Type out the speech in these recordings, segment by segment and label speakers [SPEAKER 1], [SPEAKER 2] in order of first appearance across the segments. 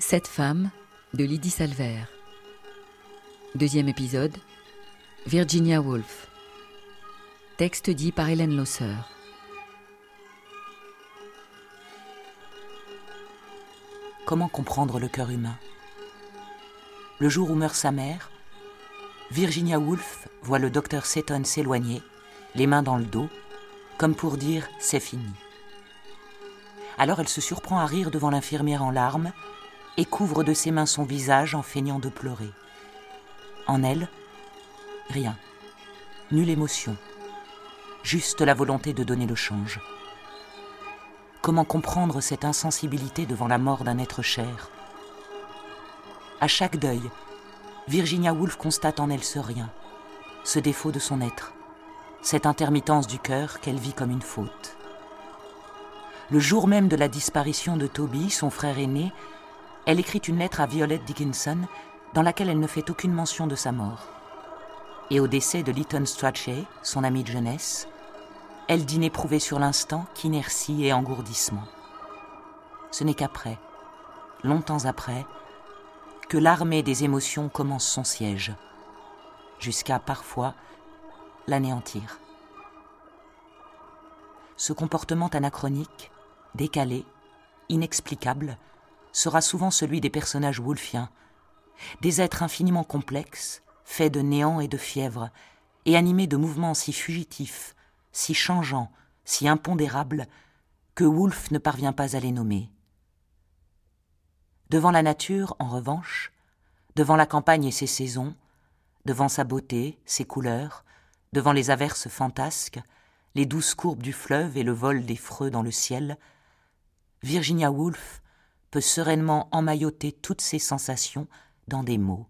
[SPEAKER 1] Sept femmes de Lydie Salvert. Deuxième épisode, Virginia Woolf. Texte dit par Hélène Losser.
[SPEAKER 2] Comment comprendre le cœur humain ? Le jour où meurt sa mère, Virginia Woolf voit le docteur Seton s'éloigner, les mains dans le dos, comme pour dire « c'est fini ». Alors elle se surprend à rire devant l'infirmière en larmes et couvre de ses mains son visage en feignant de pleurer. En elle, rien, nulle émotion, juste la volonté de donner le change. Comment comprendre cette insensibilité devant la mort d'un être cher ? À chaque deuil, Virginia Woolf constate en elle ce rien, ce défaut de son être, cette intermittence du cœur qu'elle vit comme une faute. Le jour même de la disparition de Toby, son frère aîné, elle écrit une lettre à Violet Dickinson dans laquelle elle ne fait aucune mention de sa mort. Et au décès de Lytton Strachey, son ami de jeunesse, elle dit n'éprouver sur l'instant qu'inertie et engourdissement. Ce n'est qu'après, longtemps après, que l'armée des émotions commence son siège, jusqu'à, parfois, l'anéantir. Ce comportement anachronique, décalé, inexplicable, sera souvent celui des personnages woolfiens, des êtres infiniment complexes, faits de néant et de fièvre, et animés de mouvements si fugitifs, si changeants, si impondérables, que Woolf ne parvient pas à les nommer. Devant la nature, en revanche, devant la campagne et ses saisons, devant sa beauté, ses couleurs, devant les averses fantasques, les douces courbes du fleuve et le vol des freux dans le ciel, Virginia Woolf peut sereinement emmailloter toutes ses sensations dans des mots.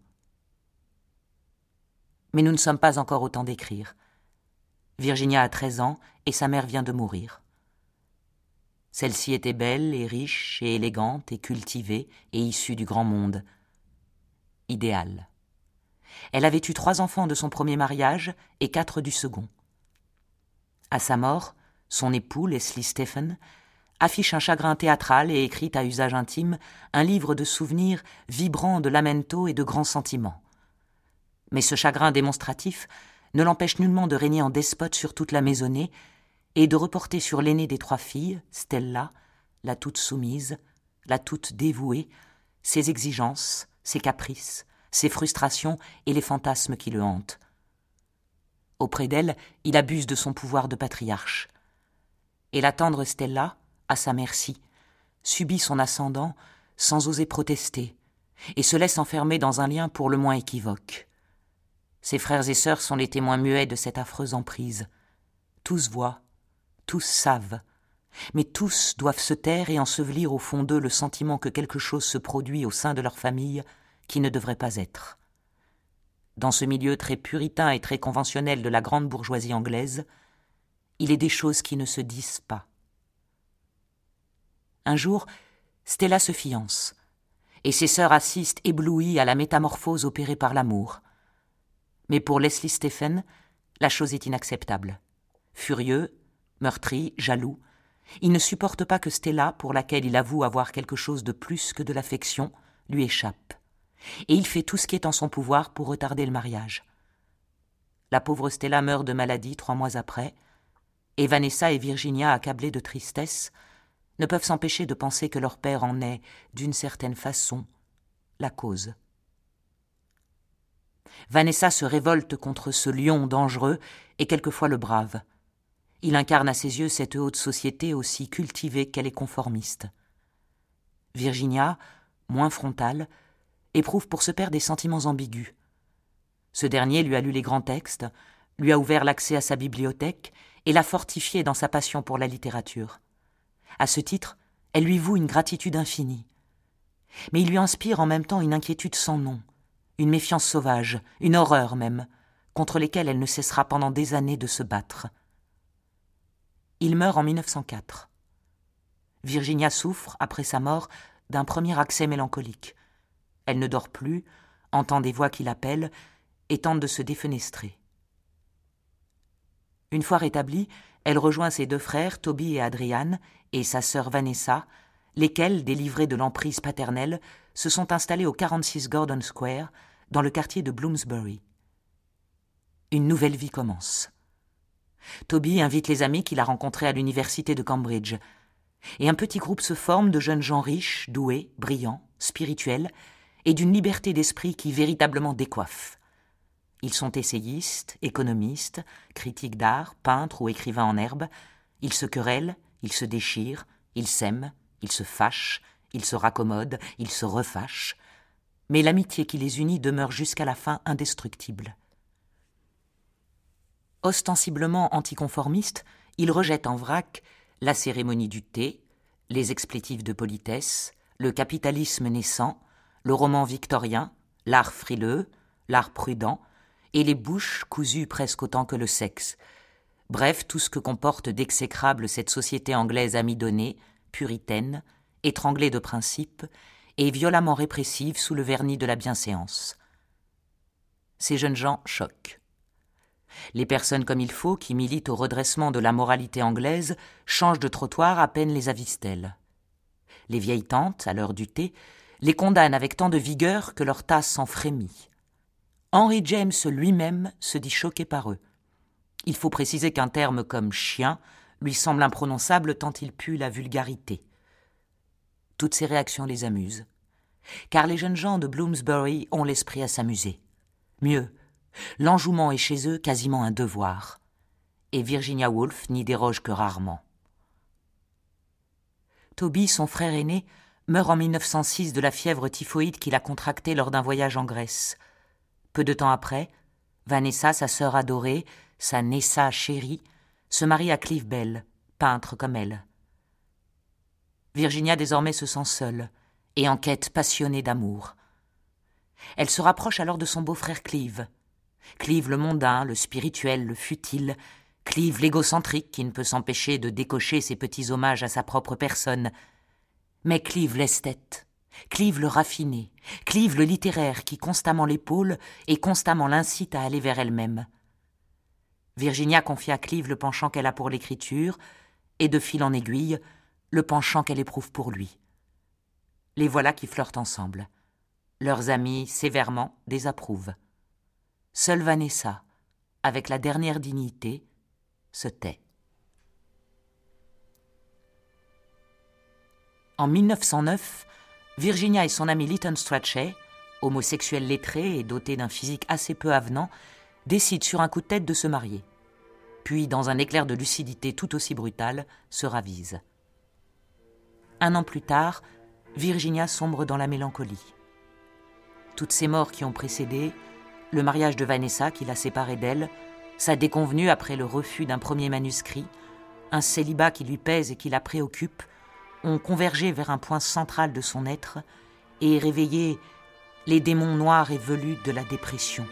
[SPEAKER 2] Mais nous ne sommes pas encore au temps d'écrire. Virginia a 13 ans et sa mère vient de mourir. Celle-ci était belle et riche et élégante et cultivée et issue du grand monde. Idéale. Elle avait eu 3 enfants de son premier mariage et 4 du second. À sa mort, son époux, Leslie Stephen, affiche un chagrin théâtral et écrit à usage intime un livre de souvenirs vibrant de lamento et de grands sentiments. Mais ce chagrin démonstratif ne l'empêche nullement de régner en despote sur toute la maisonnée et de reporter sur l'aînée des 3 filles, Stella, la toute soumise, la toute dévouée, ses exigences, ses caprices, ses frustrations et les fantasmes qui le hantent. Auprès d'elle, il abuse de son pouvoir de patriarche. Et la tendre Stella, à sa merci, subit son ascendant sans oser protester et se laisse enfermer dans un lien pour le moins équivoque. Ses frères et sœurs sont les témoins muets de cette affreuse emprise. Tous voient, tous savent, mais tous doivent se taire et ensevelir au fond d'eux le sentiment que quelque chose se produit au sein de leur famille qui ne devrait pas être. Dans ce milieu très puritain et très conventionnel de la grande bourgeoisie anglaise, il est des choses qui ne se disent pas. Un jour, Stella se fiance, et ses sœurs assistent éblouies à la métamorphose opérée par l'amour. Mais pour Leslie Stephen, la chose est inacceptable. Furieux, meurtri, jaloux, il ne supporte pas que Stella, pour laquelle il avoue avoir quelque chose de plus que de l'affection, lui échappe. Et il fait tout ce qui est en son pouvoir pour retarder le mariage. La pauvre Stella meurt de maladie 3 mois après, et Vanessa et Virginia, accablées de tristesse, ne peuvent s'empêcher de penser que leur père en est, d'une certaine façon, la cause. Vanessa se révolte contre ce lion dangereux et quelquefois le brave. Il incarne à ses yeux cette haute société aussi cultivée qu'elle est conformiste. Virginia, moins frontale, éprouve pour ce père des sentiments ambigus. Ce dernier lui a lu les grands textes, lui a ouvert l'accès à sa bibliothèque et l'a fortifié dans sa passion pour la littérature. À ce titre, elle lui voue une gratitude infinie. Mais il lui inspire en même temps une inquiétude sans nom, une méfiance sauvage, une horreur même, contre lesquelles elle ne cessera pendant des années de se battre. Il meurt en 1904. Virginia souffre, après sa mort, d'un premier accès mélancolique. Elle ne dort plus, entend des voix qui l'appellent et tente de se défenestrer. Une fois rétablie, elle rejoint ses 2 frères, Toby et Adrian, et sa sœur Vanessa, lesquels, délivrés de l'emprise paternelle, se sont installés au 46 Gordon Square, dans le quartier de Bloomsbury. Une nouvelle vie commence. Toby invite les amis qu'il a rencontrés à l'université de Cambridge, et un petit groupe se forme de jeunes gens riches, doués, brillants, spirituels, et d'une liberté d'esprit qui véritablement décoiffe. Ils sont essayistes, économistes, critiques d'art, peintres ou écrivains en herbe. Ils se querellent, ils se déchirent, ils s'aiment, ils se fâchent, ils se raccommodent, ils se refâchent. Mais l'amitié qui les unit demeure jusqu'à la fin indestructible. Ostensiblement anticonformistes, ils rejettent en vrac la cérémonie du thé, les explétifs de politesse, le capitalisme naissant, le roman victorien, l'art frileux, l'art prudent, et les bouches cousues presque autant que le sexe. Bref, tout ce que comporte d'exécrable cette société anglaise amidonnée, puritaine, étranglée de principes, et violemment répressive sous le vernis de la bienséance. Ces jeunes gens choquent. Les personnes comme il faut, qui militent au redressement de la moralité anglaise, changent de trottoir à peine les avisent-elles. Les vieilles tantes, à l'heure du thé, les condamnent avec tant de vigueur que leur tasse s'en frémit. Henry James lui-même se dit choqué par eux. Il faut préciser qu'un terme comme « chien » lui semble imprononçable tant il pue la vulgarité. Toutes ces réactions les amusent, car les jeunes gens de Bloomsbury ont l'esprit à s'amuser. Mieux, l'enjouement est chez eux quasiment un devoir, et Virginia Woolf n'y déroge que rarement. Toby, son frère aîné, meurt en 1906 de la fièvre typhoïde qu'il a contractée lors d'un voyage en Grèce. Peu de temps après, Vanessa, sa sœur adorée, sa Nessa chérie, se marie à Clive Bell, peintre comme elle. Virginia désormais se sent seule et en quête passionnée d'amour. Elle se rapproche alors de son beau-frère Clive. Clive le mondain, le spirituel, le futile, Clive l'égocentrique qui ne peut s'empêcher de décocher ses petits hommages à sa propre personne. Mais Clive l'esthète, Clive le raffiné, Clive le littéraire qui constamment l'épaule et constamment l'incite à aller vers elle-même. Virginia confie à Clive le penchant qu'elle a pour l'écriture et, de fil en aiguille, le penchant qu'elle éprouve pour lui. Les voilà qui flirtent ensemble. Leurs amis, sévèrement, désapprouvent. Seule Vanessa, avec la dernière dignité, se tait. En 1909, Virginia et son ami Lytton Strachey, homosexuel lettré et doté d'un physique assez peu avenant, décident sur un coup de tête de se marier. Puis, dans un éclair de lucidité tout aussi brutal, se ravisent. 1 an plus tard, Virginia sombre dans la mélancolie. Toutes ces morts qui ont précédé, le mariage de Vanessa qui l'a séparée d'elle, sa déconvenue après le refus d'un premier manuscrit, un célibat qui lui pèse et qui la préoccupe, ont convergé vers un point central de son être et réveillé les démons noirs et velus de la dépression.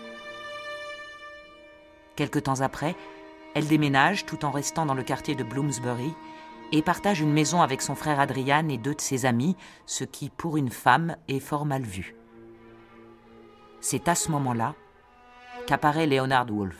[SPEAKER 2] Quelque temps après, elle déménage tout en restant dans le quartier de Bloomsbury et partage une maison avec son frère Adrian et 2 de ses amis, ce qui, pour une femme, est fort mal vu. C'est à ce moment-là qu'apparaît Leonard Woolf.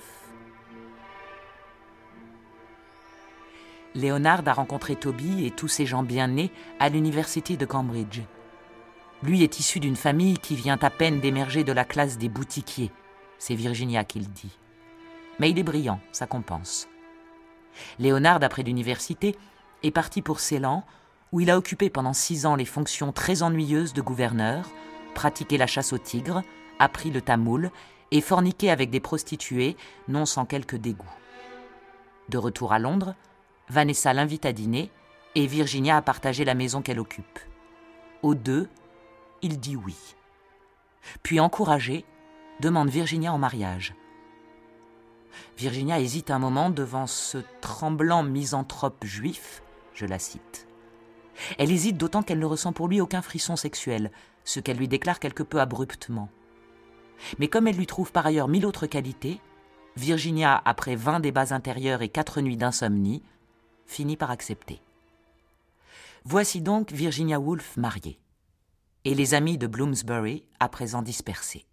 [SPEAKER 2] Leonard a rencontré Toby et tous ces gens bien nés à l'université de Cambridge. Lui est issu d'une famille qui vient à peine d'émerger de la classe des boutiquiers. C'est Virginia qui le dit. Mais il est brillant, ça compense. Leonard, après l'université, est parti pour Ceylan, où il a occupé pendant 6 ans les fonctions très ennuyeuses de gouverneur, pratiqué la chasse au tigre, appris le tamoul et forniqué avec des prostituées, non sans quelque dégoût. De retour à Londres, Vanessa l'invite à dîner et Virginia a partagé la maison qu'elle occupe. Aux 2, il dit oui. Puis, encouragée, demande Virginia en mariage. Virginia hésite un moment devant ce tremblant misanthrope juif, je la cite. Elle hésite d'autant qu'elle ne ressent pour lui aucun frisson sexuel, ce qu'elle lui déclare quelque peu abruptement. Mais comme elle lui trouve par ailleurs 1000 autres qualités, Virginia, après 20 débats intérieurs et 4 nuits d'insomnie, finit par accepter. Voici donc Virginia Woolf mariée, et les amis de Bloomsbury à présent dispersés.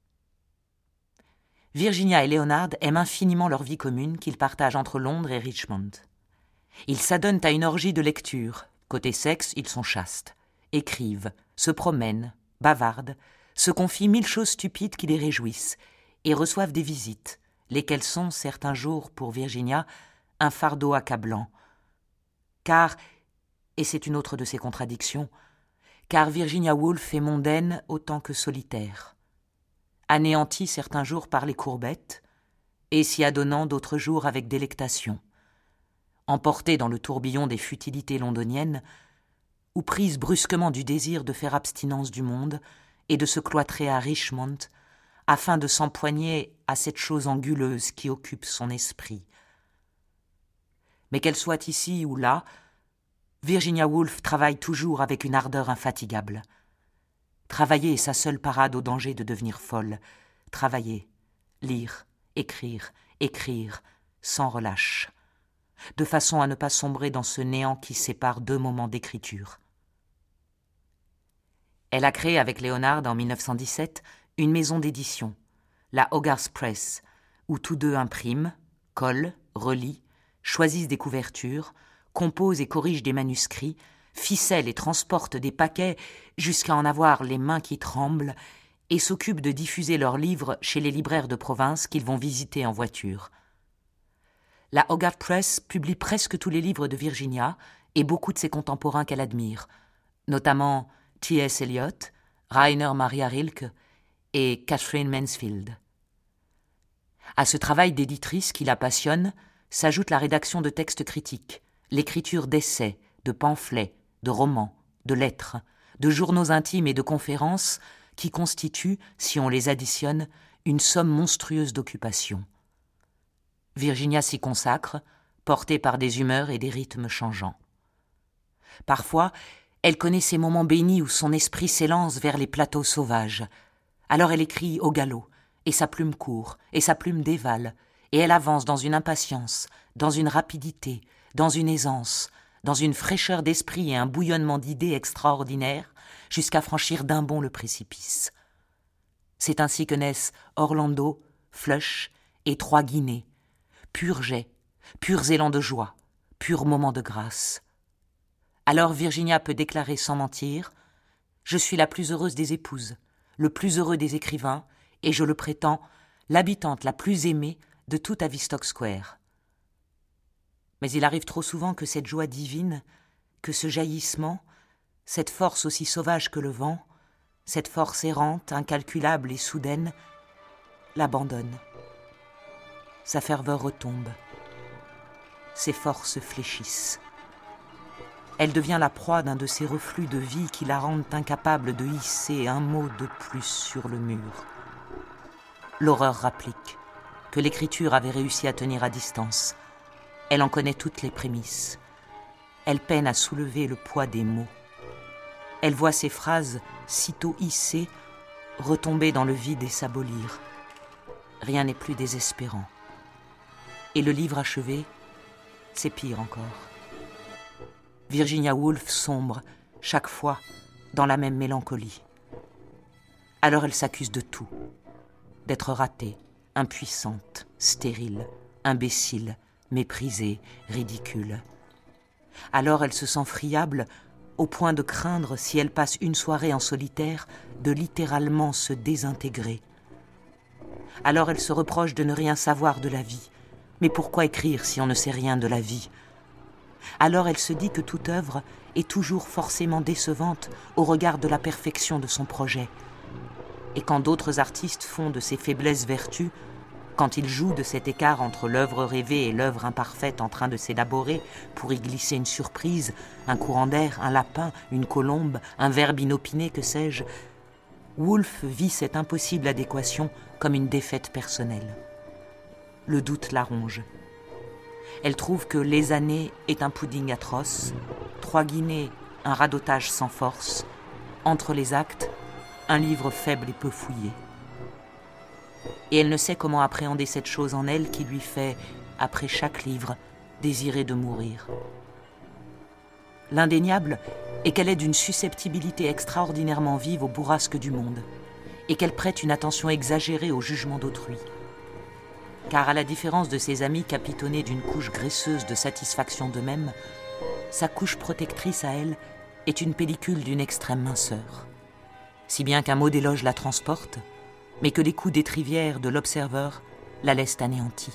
[SPEAKER 2] Virginia et Leonard aiment infiniment leur vie commune qu'ils partagent entre Londres et Richmond. Ils s'adonnent à une orgie de lecture, Côté sexe, ils sont chastes, écrivent, se promènent, bavardent, se confient 1000 choses stupides qui les réjouissent, et reçoivent des visites, lesquelles sont, certains jours, pour Virginia, un fardeau accablant. Car, et c'est une autre de ses contradictions, car Virginia Woolf est mondaine autant que solitaire, anéantie certains jours par les courbettes, et s'y adonnant d'autres jours avec délectation, emportée dans le tourbillon des futilités londoniennes, ou prise brusquement du désir de faire abstinence du monde et de se cloîtrer à Richmond, afin de s'empoigner à cette chose anguleuse qui occupe son esprit. Mais qu'elle soit ici ou là, Virginia Woolf travaille toujours avec une ardeur infatigable. Travailler est sa seule parade au danger de devenir folle. Travailler, lire, écrire, sans relâche, de façon à ne pas sombrer dans ce néant qui sépare 2 moments d'écriture. Elle a créé avec Léonard en 1917 une maison d'édition, la Hogarth Press, où tous deux impriment, collent, relient, choisissent des couvertures, composent et corrigent des manuscrits, ficellent et transportent des paquets jusqu'à en avoir les mains qui tremblent et s'occupent de diffuser leurs livres chez les libraires de province qu'ils vont visiter en voiture. La Hogarth Press publie presque tous les livres de Virginia et beaucoup de ses contemporains qu'elle admire, notamment T.S. Eliot, Rainer Maria Rilke et Catherine Mansfield. À ce travail d'éditrice qui la passionne s'ajoute la rédaction de textes critiques, l'écriture d'essais, de pamphlets, de romans, de lettres, de journaux intimes et de conférences qui constituent, si on les additionne, une somme monstrueuse d'occupations. Virginia s'y consacre, portée par des humeurs et des rythmes changeants. Parfois, elle connaît ces moments bénis où son esprit s'élance vers les plateaux sauvages. Alors elle écrit au galop, et sa plume court, et sa plume dévale, et elle avance dans une impatience, dans une rapidité, dans une aisance, dans une fraîcheur d'esprit et un bouillonnement d'idées extraordinaires, jusqu'à franchir d'un bond le précipice. C'est ainsi que naissent Orlando, Flush et 3 Guinées, purs jets, purs élans de joie, purs moments de grâce. Alors Virginia peut déclarer sans mentir « Je suis la plus heureuse des épouses, le plus heureux des écrivains, et je le prétends, l'habitante la plus aimée de tout Tavistock Square. » Mais il arrive trop souvent que cette joie divine, que ce jaillissement, cette force aussi sauvage que le vent, cette force errante, incalculable et soudaine, l'abandonne. Sa ferveur retombe. Ses forces fléchissent. Elle devient la proie d'un de ces reflux de vie qui la rendent incapable de hisser un mot de plus sur le mur. L'horreur rapplique que l'écriture avait réussi à tenir à distance. Elle en connaît toutes les prémices. Elle peine à soulever le poids des mots. Elle voit ses phrases, sitôt hissées, retomber dans le vide et s'abolir. Rien n'est plus désespérant. Et le livre achevé, c'est pire encore. Virginia Woolf sombre, chaque fois, dans la même mélancolie. Alors elle s'accuse de tout. D'être ratée, impuissante, stérile, imbécile, méprisée, ridicule. Alors elle se sent friable au point de craindre, si elle passe une soirée en solitaire, de littéralement se désintégrer. Alors elle se reproche de ne rien savoir de la vie. Mais pourquoi écrire si on ne sait rien de la vie ? Alors elle se dit que toute œuvre est toujours forcément décevante au regard de la perfection de son projet. Et quand d'autres artistes font de ces faiblesses vertus, quand ils jouent de cet écart entre l'œuvre rêvée et l'œuvre imparfaite en train de s'élaborer pour y glisser une surprise, un courant d'air, un lapin, une colombe, un verbe inopiné, que sais-je, Woolf vit cette impossible adéquation comme une défaite personnelle. Le doute la ronge. Elle trouve que Les années est un pudding atroce, 3 Guinées, un radotage sans force, Entre les actes, un livre faible et peu fouillé. Et elle ne sait comment appréhender cette chose en elle qui lui fait, après chaque livre, désirer de mourir. L'indéniable est qu'elle est d'une susceptibilité extraordinairement vive aux bourrasques du monde, et qu'elle prête une attention exagérée au jugement d'autrui. Car à la différence de ses amis capitonnés d'une couche graisseuse de satisfaction d'eux-mêmes, sa couche protectrice à elle est une pellicule d'une extrême minceur. Si bien qu'un mot d'éloge la transporte, mais que les coups d'étrivière de l'Observer la laissent anéantie.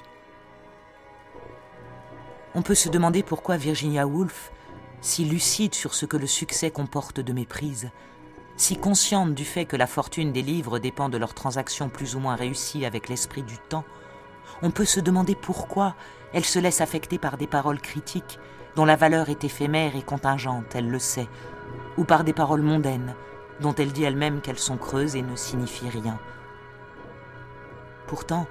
[SPEAKER 2] On peut se demander pourquoi Virginia Woolf, si lucide sur ce que le succès comporte de méprise, si consciente du fait que la fortune des livres dépend de leurs transactions plus ou moins réussies avec l'esprit du temps, on peut se demander pourquoi elle se laisse affecter par des paroles critiques dont la valeur est éphémère et contingente, elle le sait, ou par des paroles mondaines dont elle dit elle-même qu'elles sont creuses et ne signifient rien. Pourtant,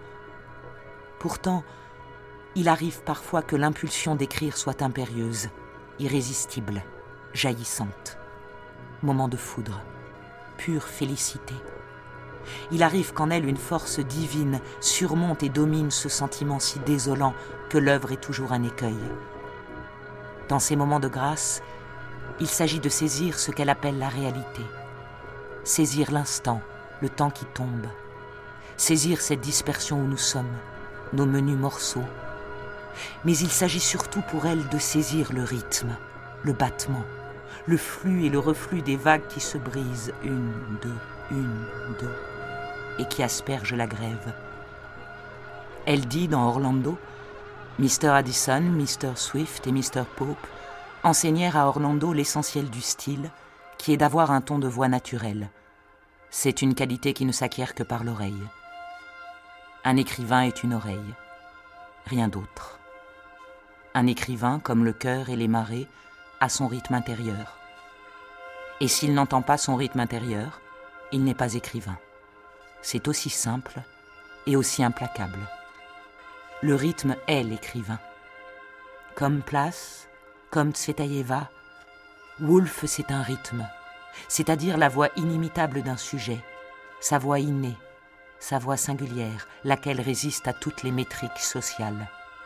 [SPEAKER 2] il arrive parfois que l'impulsion d'écrire soit impérieuse, irrésistible, jaillissante. Moment de foudre, pure félicité. Il arrive qu'en elle une force divine surmonte et domine ce sentiment si désolant que l'œuvre est toujours un écueil. Dans ces moments de grâce, il s'agit de saisir ce qu'elle appelle la réalité. Saisir l'instant, le temps qui tombe. Saisir cette dispersion où nous sommes, nos menus morceaux. Mais il s'agit surtout pour elle de saisir le rythme, le battement, le flux et le reflux des vagues qui se brisent, une, deux, et qui aspergent la grève. Elle dit dans Orlando, Mr. Addison, Mr. Swift et Mr. Pope enseignèrent à Orlando l'essentiel du style, qui est d'avoir un ton de voix naturel. C'est une qualité qui ne s'acquiert que par l'oreille. Un écrivain est une oreille, rien d'autre. Un écrivain, comme le cœur et les marées, a son rythme intérieur. Et s'il n'entend pas son rythme intérieur, il n'est pas écrivain. C'est aussi simple et aussi implacable. Le rythme est l'écrivain. Comme Place, comme Tsvetaeva, Woolf c'est un rythme, c'est-à-dire la voix inimitable d'un sujet, sa voix innée, sa voix singulière, laquelle résiste à toutes les métriques sociales.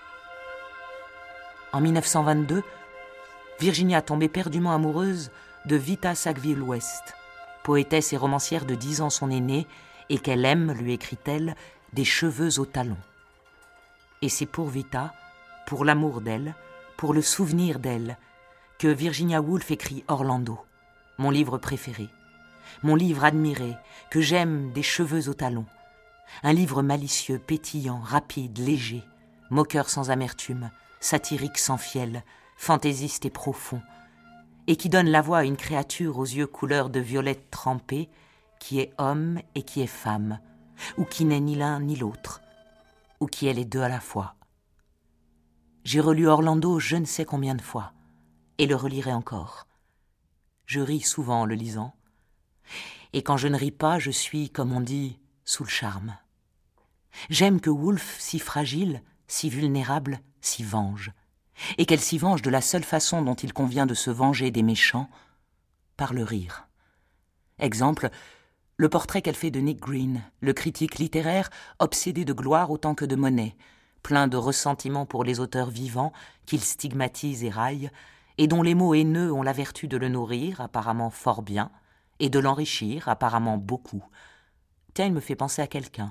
[SPEAKER 2] En 1922, Virginia tombe éperdument amoureuse de Vita Sackville-West, poétesse et romancière de 10 ans son aînée, et qu'elle aime, lui écrit-elle, des cheveux aux talons. Et c'est pour Vita, pour l'amour d'elle, pour le souvenir d'elle, que Virginia Woolf écrit Orlando, mon livre préféré, mon livre admiré, que j'aime des cheveux aux talons. Un livre malicieux, pétillant, rapide, léger, moqueur sans amertume, satirique sans fiel, fantaisiste et profond, et qui donne la voix à une créature aux yeux couleur de violette trempée, qui est homme et qui est femme, ou qui n'est ni l'un ni l'autre, ou qui est les deux à la fois. J'ai relu Orlando je ne sais combien de fois, et le relirai encore. Je ris souvent en le lisant, et quand je ne ris pas, je suis, comme on dit, sous le charme. J'aime que Woolf, si fragile, si vulnérable, s'y venge, et qu'elle s'y venge de la seule façon dont il convient de se venger des méchants, par le rire. Exemple, le portrait qu'elle fait de Nick Green, le critique littéraire obsédé de gloire autant que de monnaie, plein de ressentiment pour les auteurs vivants qu'il stigmatise et raille, et dont les mots haineux ont la vertu de le nourrir, apparemment fort bien, et de l'enrichir, apparemment beaucoup. Tiens, il me fait penser à quelqu'un.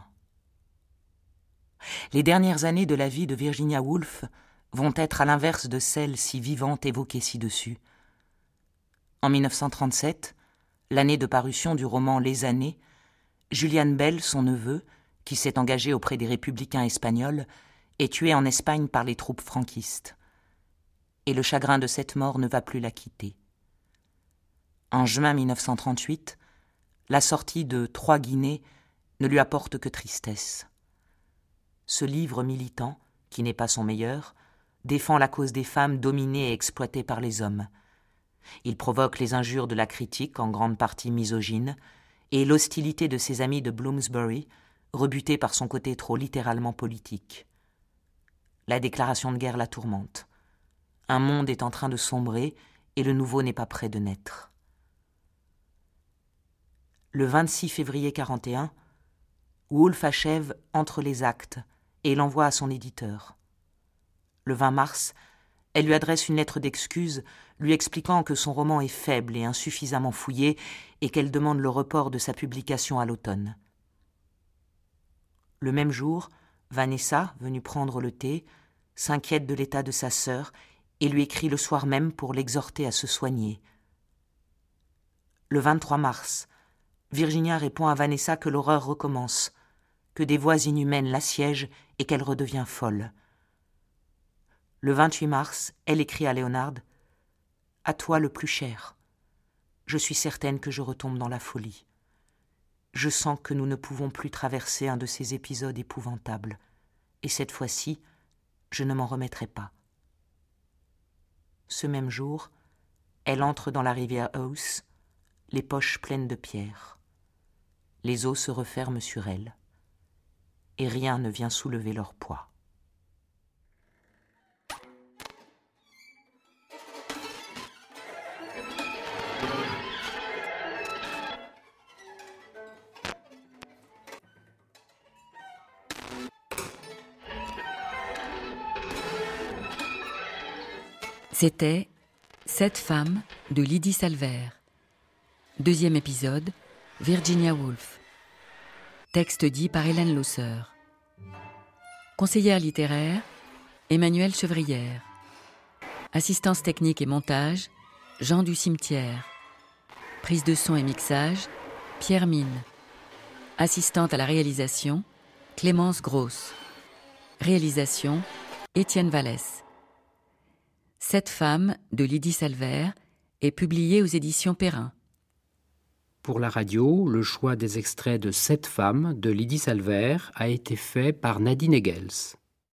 [SPEAKER 2] Les dernières années de la vie de Virginia Woolf vont être à l'inverse de celles si vivantes évoquées ci-dessus. En 1937, l'année de parution du roman Les Années, Julian Bell, son neveu, qui s'est engagé auprès des républicains espagnols, est tué en Espagne par les troupes franquistes. Et le chagrin de cette mort ne va plus la quitter. En juin 1938, la sortie de 3 Guinées ne lui apporte que tristesse. Ce livre militant, qui n'est pas son meilleur, défend la cause des femmes dominées et exploitées par les hommes. Il provoque les injures de la critique, en grande partie misogyne, et l'hostilité de ses amis de Bloomsbury, rebutés par son côté trop littéralement politique. La déclaration de guerre la tourmente. Un monde est en train de sombrer et le nouveau n'est pas près de naître. Le 26 février 1941, Woolf achève Entre les actes et l'envoie à son éditeur. Le 20 mars, elle lui adresse une lettre d'excuse, lui expliquant que son roman est faible et insuffisamment fouillé et qu'elle demande le report de sa publication à l'automne. Le même jour, Vanessa, venue prendre le thé, s'inquiète de l'état de sa sœur et lui écrit le soir même pour l'exhorter à se soigner. Le 23 mars, Virginia répond à Vanessa que l'horreur recommence, que des voix inhumaines l'assiègent et qu'elle redevient folle. Le 28 mars, elle écrit à Léonard « À toi le plus cher. Je suis certaine que je retombe dans la folie. Je sens que nous ne pouvons plus traverser un de ces épisodes épouvantables, et cette fois-ci, je ne m'en remettrai pas. » Ce même jour, elle entre dans la rivière Ouse, les poches pleines de pierres. Les eaux se referment sur elle, et rien ne vient soulever leur poids.
[SPEAKER 1] C'était 7 femmes de Lydie Salver. Deuxième épisode, Virginia Woolf. Texte dit par Hélène Losser. Conseillère littéraire, Emmanuelle Chevrière. Assistance technique et montage, Jean du Cimetière. Prise de son et mixage, Pierre Mine. Assistante à la réalisation, Clémence Grosse. Réalisation, Étienne Vallès. 7 femmes de Lydie Salver est publiée aux éditions Perrin.
[SPEAKER 3] Pour la radio, le choix des extraits de 7 femmes de Lydie Salver a été fait par Nadine Egels.